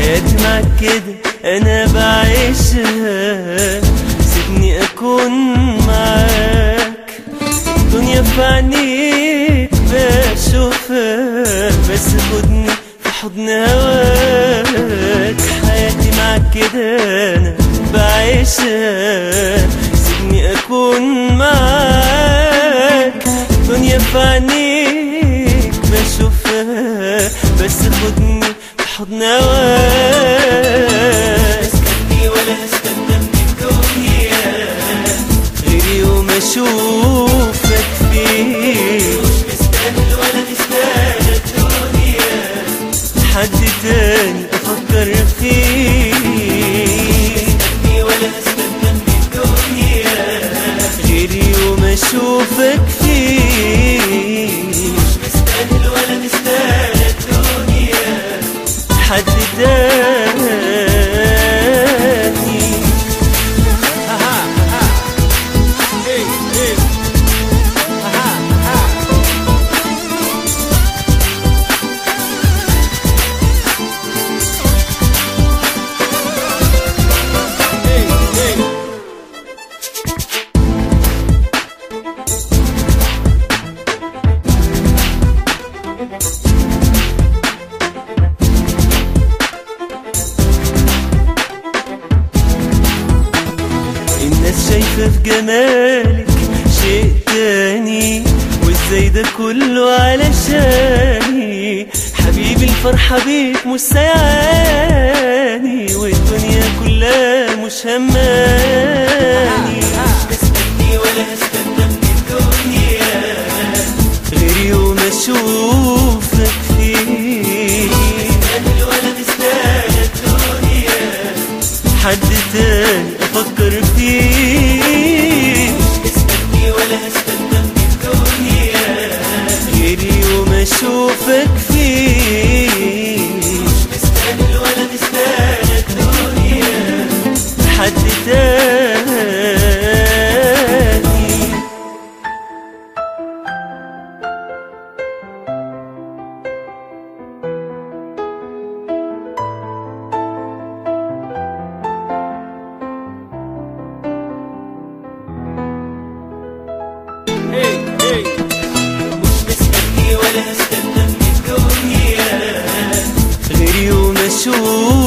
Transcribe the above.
حياتي معاك كده انا بعيشها، سيبني اكون معاك. الدنيا في عينيك بشوفها، بس خدني في حضن هواك. حياتي معاك كده انا بعيشها، سيبني اكون معاك. الدنيا في عينيك بشوفها، بس خدني في حضن هواك. اسكتني ولا هستنى من الدنيا غير يوم اشوفك فيه، مش مستاهل ولا تستاهل الدنيا حد تاني افكر فيه. اسكتني ولا هستنى من الدنيا غير يوم اشوفك فيه، مش مستاهل ولا تستاهل الدنيا حد تاني. الناس شايفة في جمالك شيء تاني، وازاي ده كله علشاني. حبيبي الفرحة بيك مش سايعاني، والدنيا كلها مش هماني. اسكتني ولا هستنى من الدنيا غير يوم اشوفك فيه، تستاهل ولا تستاهل الدنيا حد تاني افكر فيه. اسكتني ولا هستنى من الدنيا غير يوم اشوفك فيه، مش مستاهل ولا تستاهل الدنيا حد تاني. مش مستني ولا هستنى من الدنيا غير يوم اشوفك